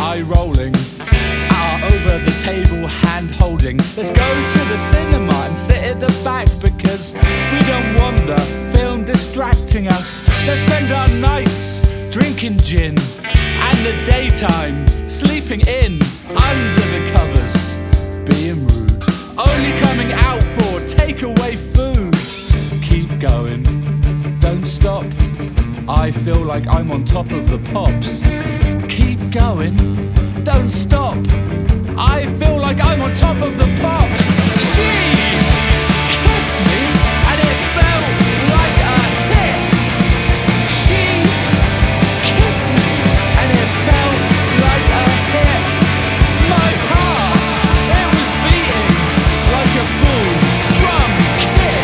eye rolling, our over the table hand holding. Let's go to the cinema and sit at the back because we don't want the film distracting us. Let's spend our nights drinking gin and the daytime sleeping in under the covers, being rude, only coming out for takeaway food. Keep going, don't stop. I feel like I'm on top of the pops. Keep going, don't stop. I feel like I'm on top of the pops. She kissed me and it felt like a hit. She kissed me and it felt like a hit. My heart, it was beating like a full drum kit.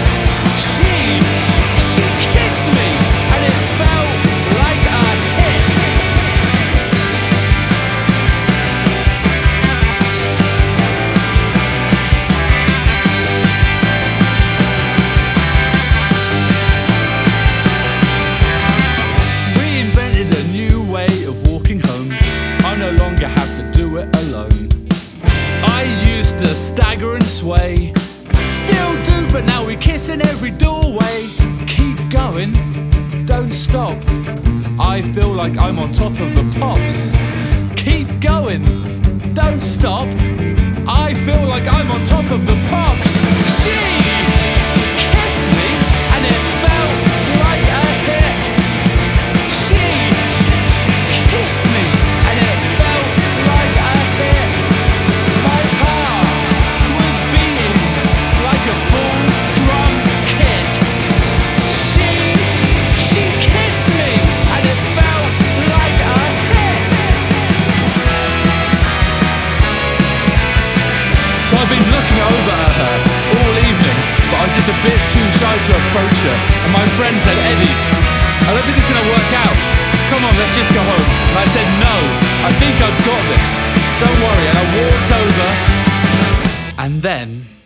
She kissed me and it felt like a hit. We invented a new way of walking home. I no longer have to do it alone. I used to stagger and sway, still do, but now we kiss in every doorway. Keep going, don't stop. I feel like I'm on top of the pops. Keep going, don't stop. I feel like I'm on top of the pops. She kissed me and it felt like a hit. She kissed me and it felt like a hit. My heart was beating like a full drum kit. She kissed me and it felt like a hit. So I've been looking over at her all evening, but I was just a bit too shy to approach her. And my friend said, "Eddie, I don't think it's gonna work out. Come on, let's just go home." And I said, "No, I think I've got this. Don't worry." And I walked over, and then